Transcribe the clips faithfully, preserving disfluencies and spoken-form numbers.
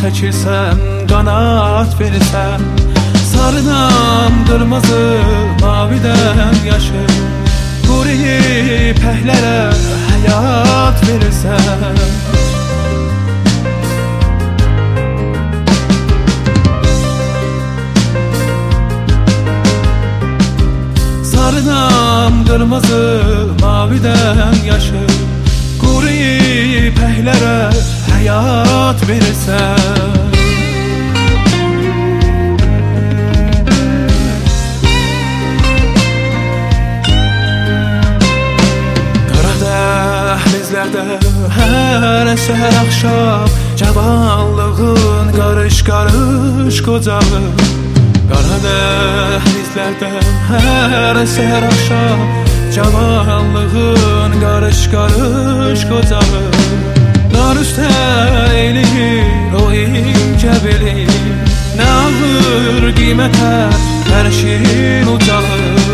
çəkilsəm, qanat verirsən. Sarıdan qırmızı, mavidən yaşıl, quruyub pəhlərə həyat verirsən. Sarıdan qırmızı, mavidən yaşıl, quruyub pəhlərə həyat verirsən. Hər səhər axşam cavanlığın qarış-qarış qocalır. Qara dəhlizlərdə hər səhər axşam cavanlığın qarış-qarış qocalır. Dar üstə eləyir o incə bilir, nə ağır qiymətə hər şirin ucalır.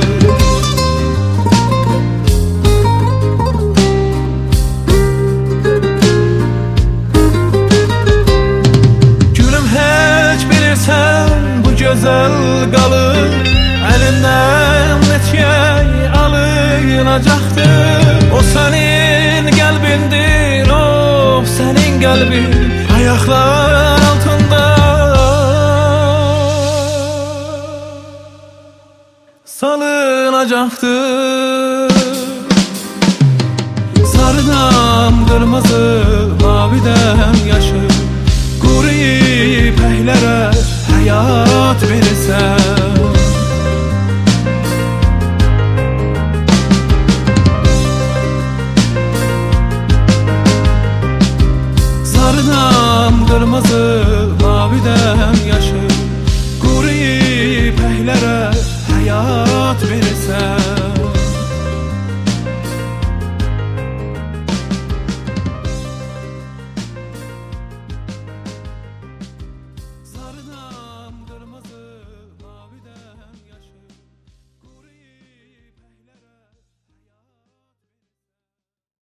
Gözəl qalır, əlindən neçək alınacaqdır. O sənin qəlbindir, o sənin qəlbin ayaqlar altında salınacaqdır. Sarıdan qırmızı, mavidən yaşıl, quruyub pəhlərə həyat verirsən. Sarıdan qırmızı, mavidən